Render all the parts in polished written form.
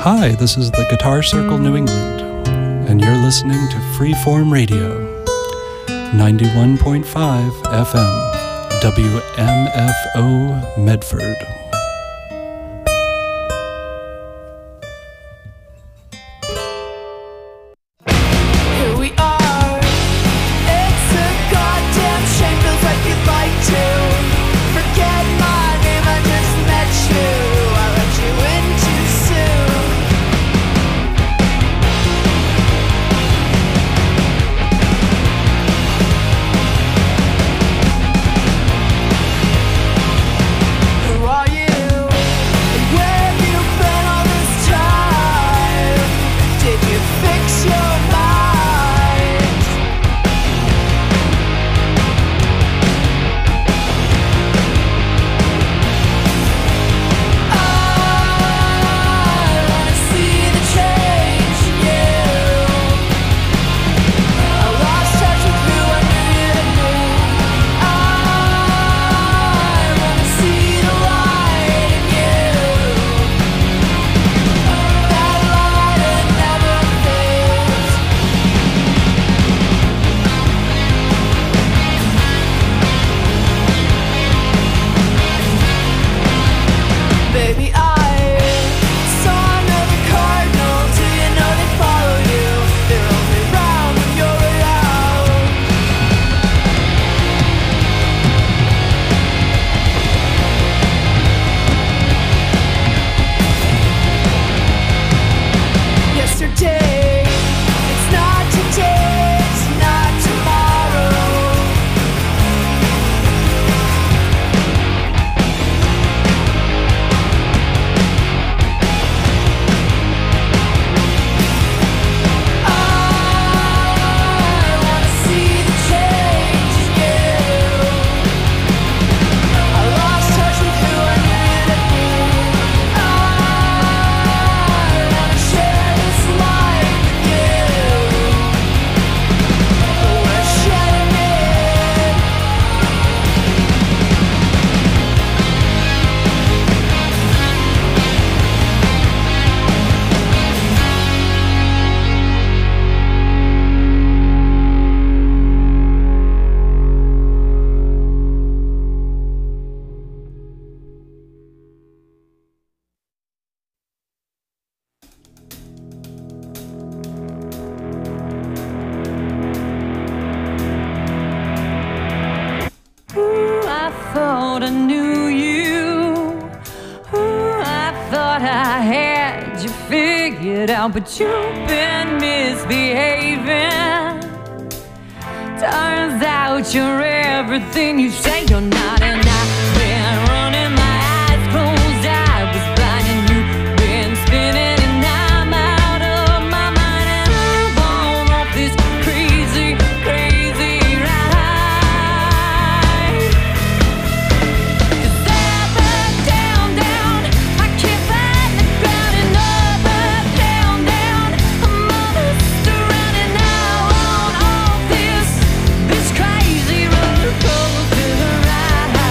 Hi, this is the Guitar Circle New England, and you're listening to Freeform Radio, 91.5 FM, WMFO Medford. But you've been misbehaving. Turns out you're everything you say you're not, and I've been running my eyes closed. I was blind and you've been spinning, and I'm out of my mind, and I'm on off this crazy, crazy ride. 'Cause up, down, down, I can't find the ground, and up, down, down, I'm almost running now on off this crazy roller coaster ride.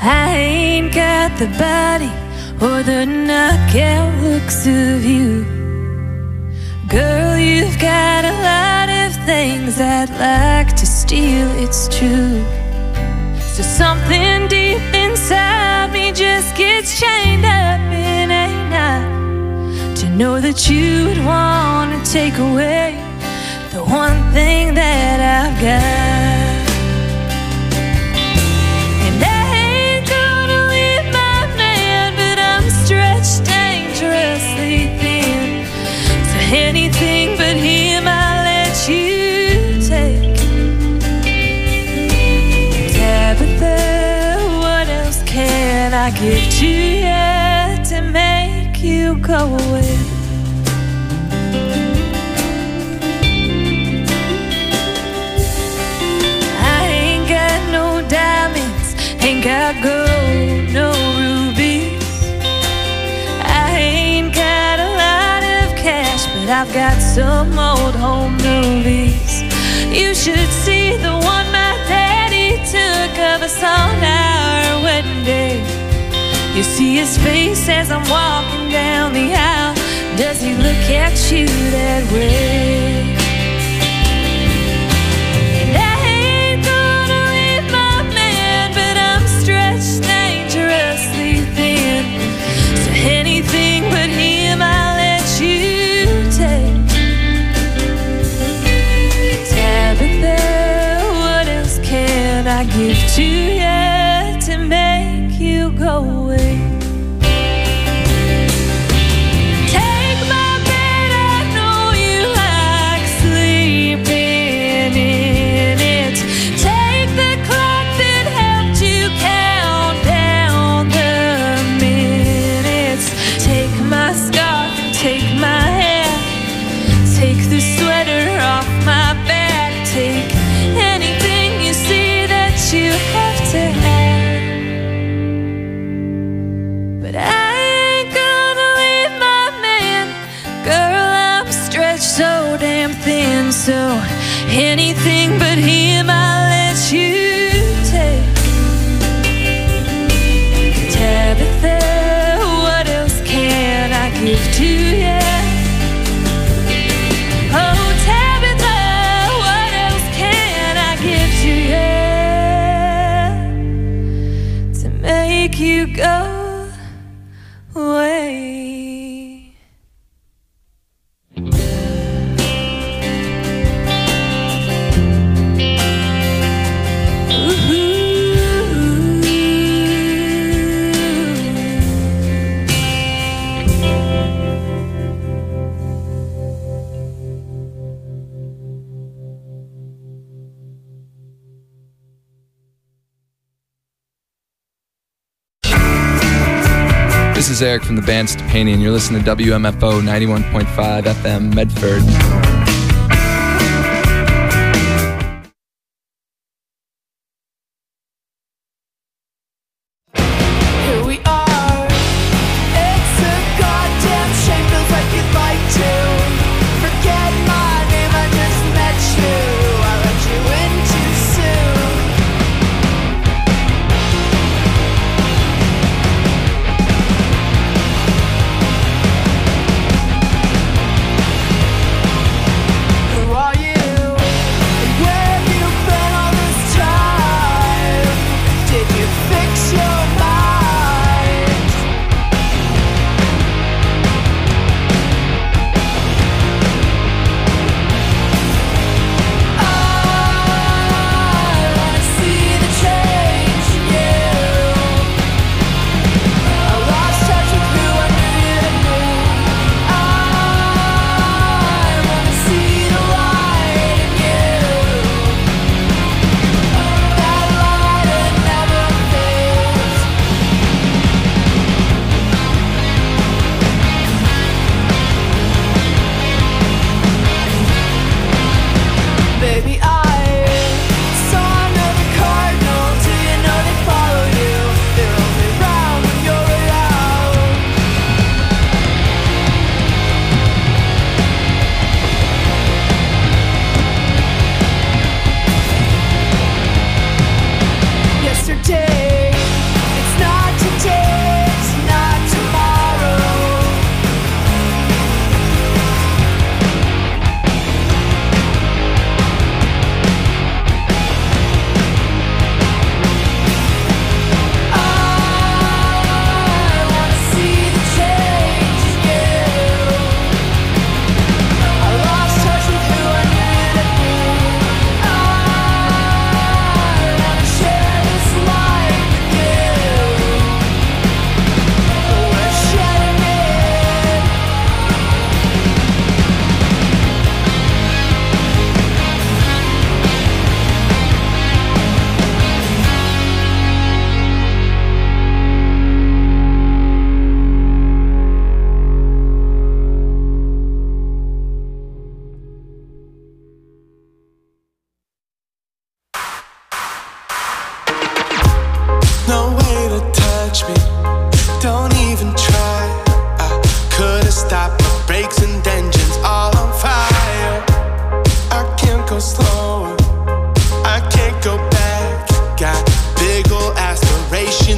I ain't got the body or the knockout looks of you. Girl, you've got a lot of things I'd like to steal, it's true. So something deep inside me just gets chained up in a knot, to know that you'd want to take away the one thing that I've got. And I ain't gonna leave my man, but I'm stretched dangerously thin. So anything but him I'll let you take. Tabitha, what else can I give to you to make you go away? Ain't got gold, no rubies. I ain't got a lot of cash, but I've got some old home movies. You should see the one my daddy took of us on our wedding day. You see his face as I'm walking down the aisle. Does he look at you that way? Dangerously thin. So anything but him I'll let you take. Tabitha, what else can I give to you to make you go away? Take my bed, I know you like sleeping in it. Take the clock that helped you count down the minutes. Take my scarf and take my hair. Take the sweater off my back. Take anything you see that you have to have. But I ain't gonna leave my man. Girl, I'm stretched so damn thin. So anything but him I'll let you take. Tabitha, what else can I give to you? Oh, Tabitha, what else can I give to you to make you go away? This is Eric from the band Stepani, and you're listening to WMFO 91.5 FM Medford. Here we are. It's a goddamn shame, feels like you'd like to forget my name, I just met you. I let you in too soon.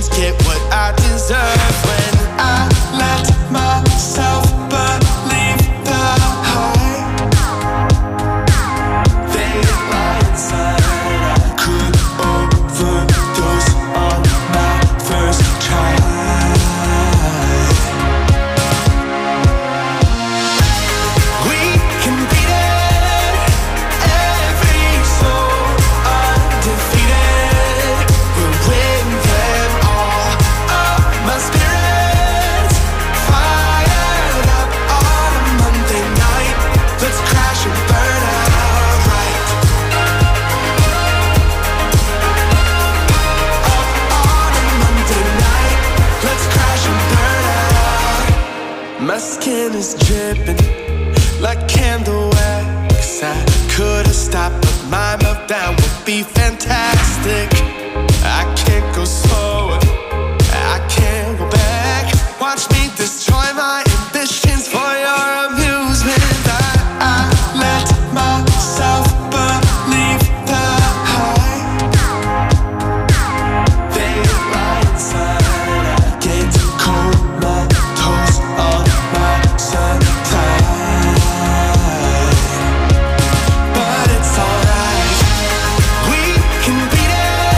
ambitions get what I deserve. When I let myself believe the high, they lie inside. I could overdose on my first try. We can beat it, every soul undefeated. We'll win them all. Oh, my spirit's fired up on a Monday night. Let's crash and burn out right. Up on a Monday night. Let's crash and burn out. My skin is dripping like candle wax. I could've stopped, but my meltdown would be fantastic. I can't go slower, I can't go back. Watch me destroy my ambitions for your amusement. I let myself believe the high. They lie inside. I get comatose on my supply. But it's alright. We can beat it,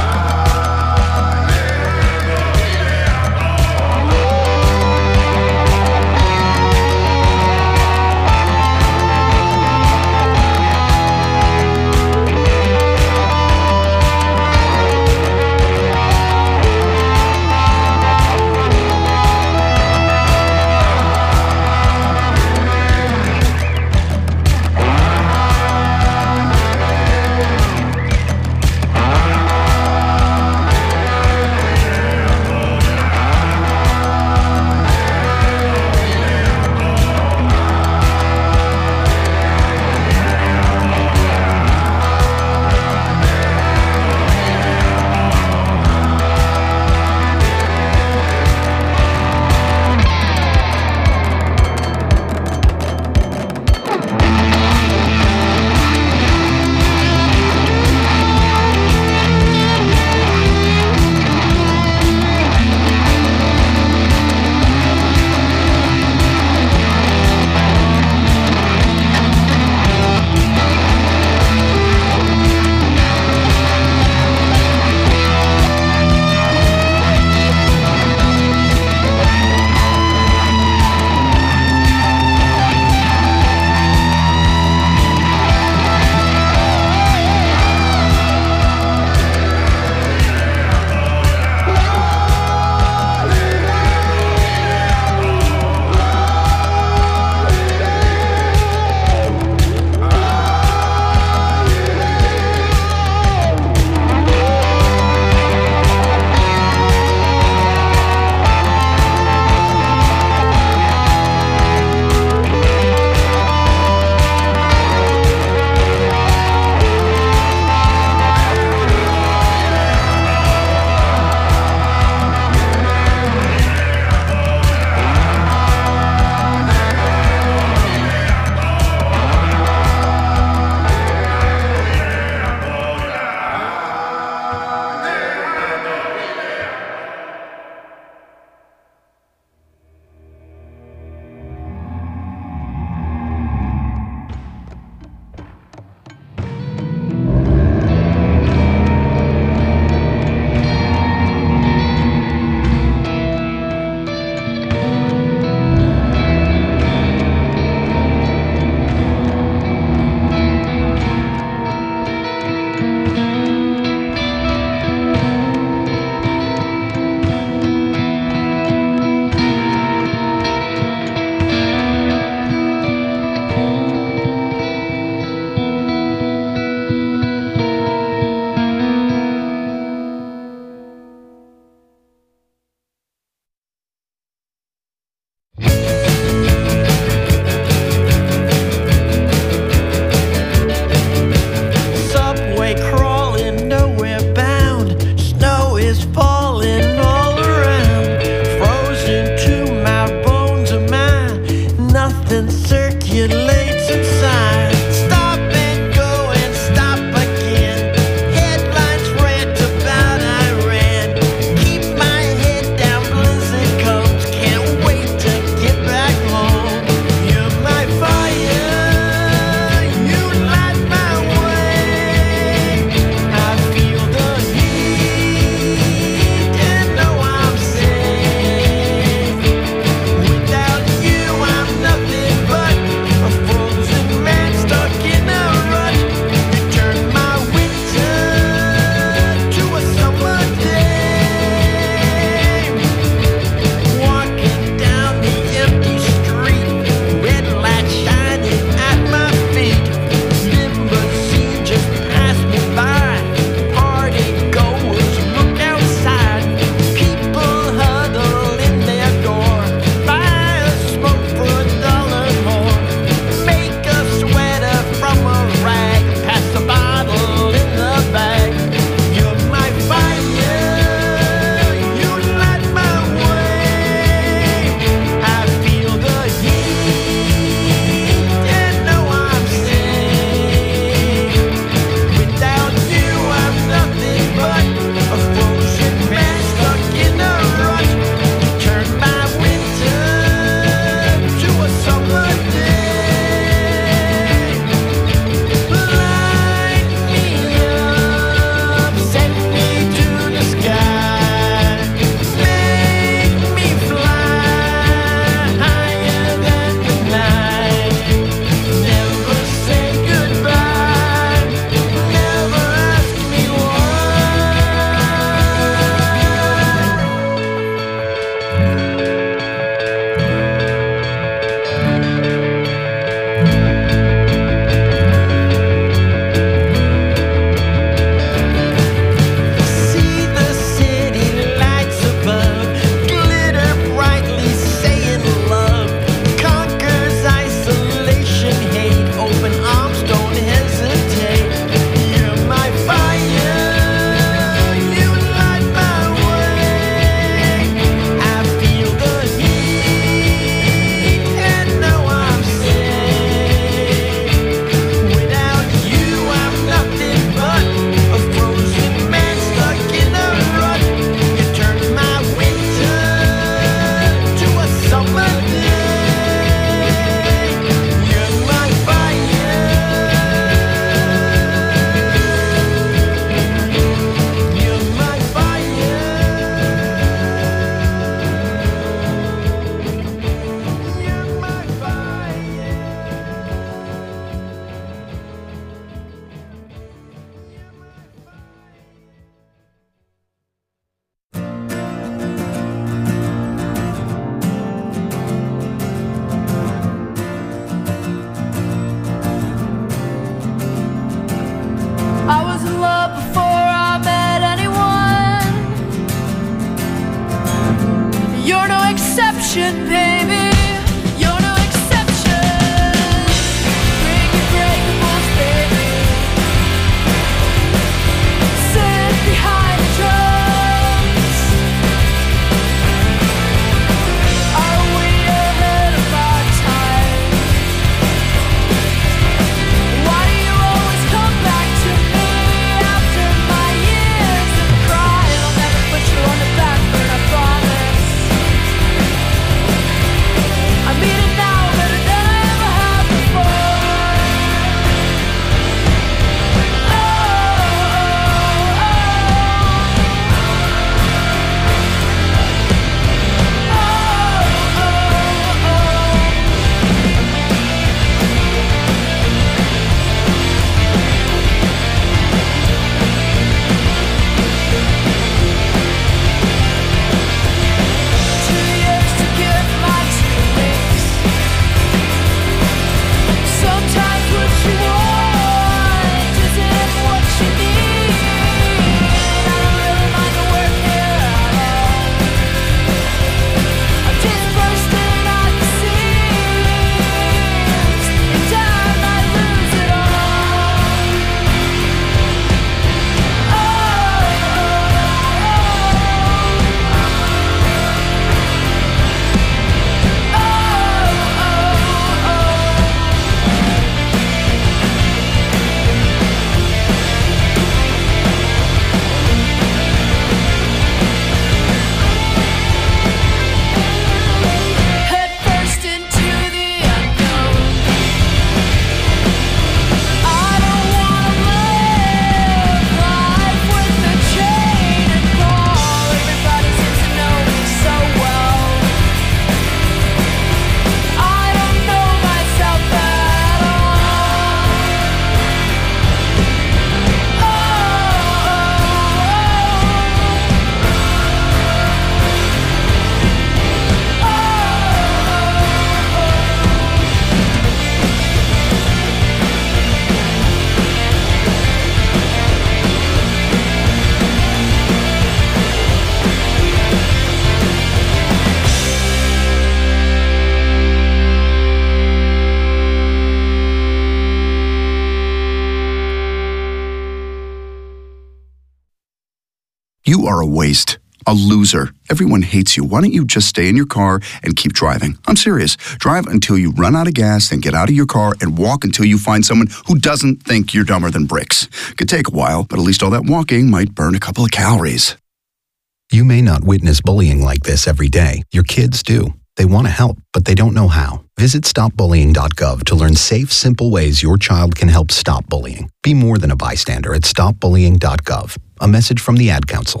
You are a waste. A loser. Everyone hates you. Why don't you just stay in your car and keep driving? I'm serious. Drive until you run out of gas, then get out of your car and walk until you find someone who doesn't think you're dumber than bricks. Could take a while, but at least all that walking might burn a couple of calories. You may not witness bullying like this every day. Your kids do. They want to help, but they don't know how. Visit stopbullying.gov to learn safe, simple ways your child can help stop bullying. Be more than a bystander at stopbullying.gov. A message from the Ad Council.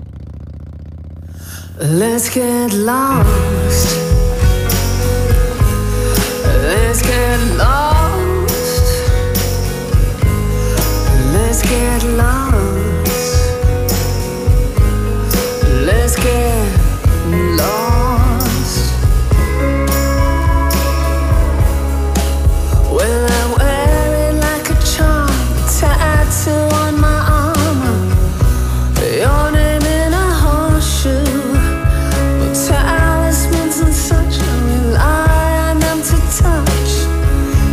Let's get lost. Let's get lost. Let's get lost. Let's get lost. Well, I wear it like a charm, tattoo on my armor. Your name in a horseshoe. Talismans and such, I rely on them to touch.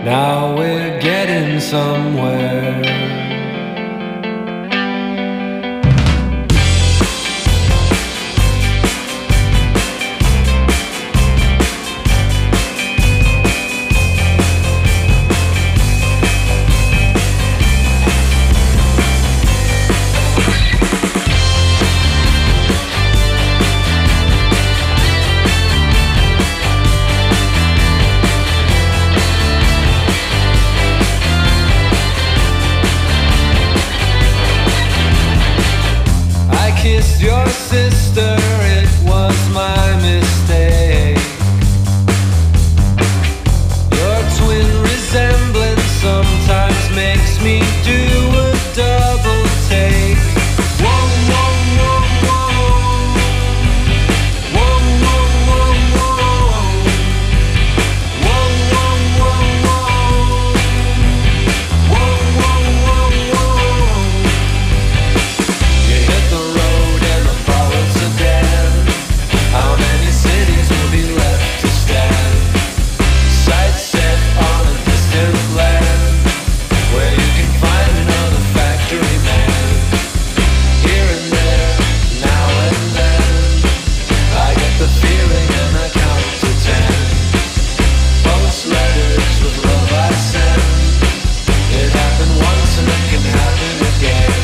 Now we're getting somewhere. Kissed your sister, it was my mistake. Your twin resemblance sometimes makes me do a double take. Whoa, whoa, whoa, whoa. Whoa, whoa, whoa, whoa. Whoa, whoa, whoa, whoa. Whoa, whoa, whoa, whoa. You hit the road and the forest sedan. How many cities will be left to stand? Sight set on a distant land, where you can find another factory man. Here and there, now and then, I get the feeling and I count to 10. Post letters with love I send. It happened once and it can happen again.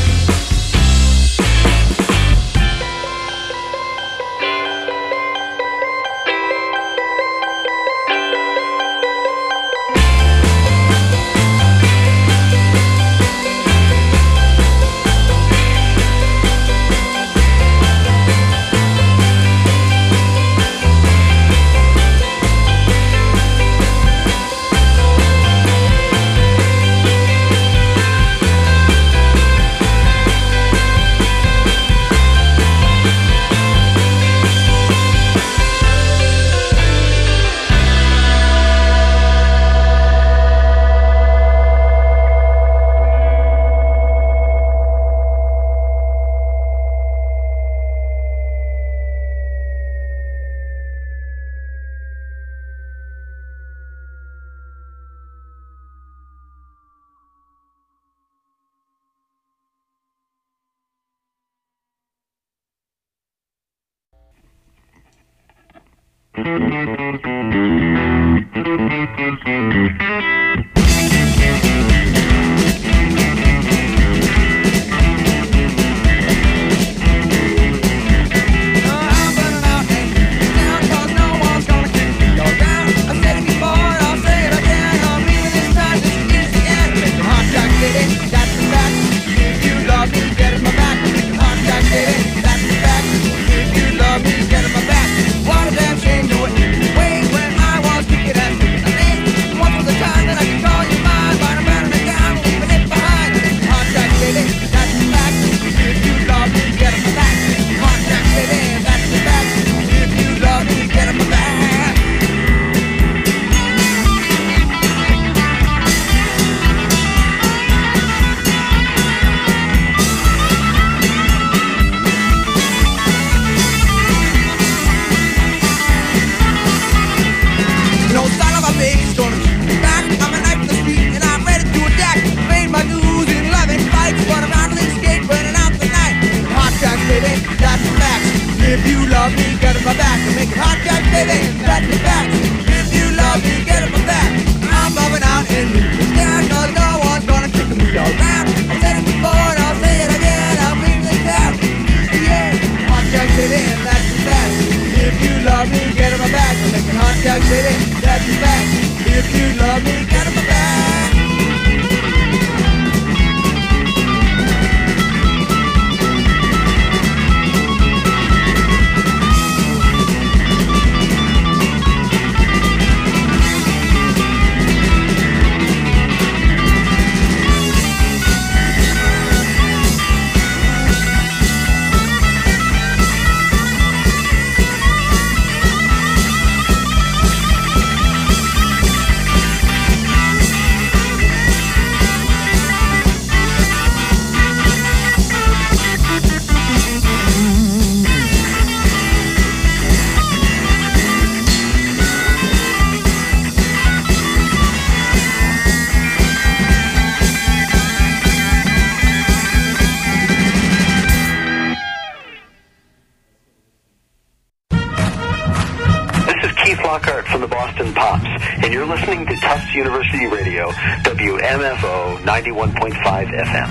Lockhart from the Boston Pops, and you're listening to Tufts University Radio, WMFO 91.5 FM.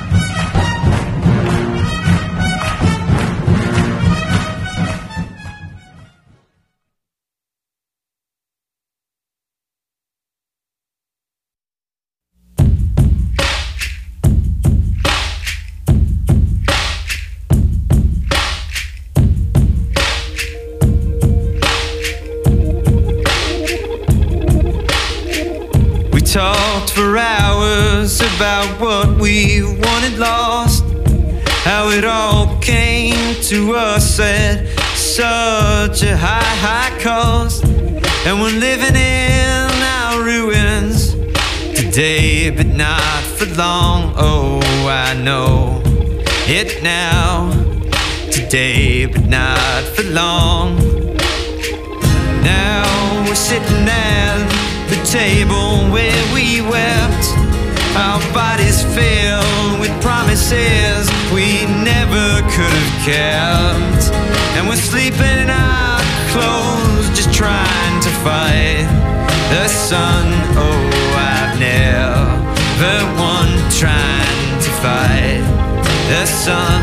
Talked for hours about what we wanted lost, how it all came to us at such a high cost, and we're living in our ruins today, but not for long. Oh, I know it now, today, but not for long. Now we're sitting at the table where we wept, our bodies filled with promises we never could have kept, and we're sleeping in our clothes, just trying to fight the sun. Oh, I've never won trying to fight the sun.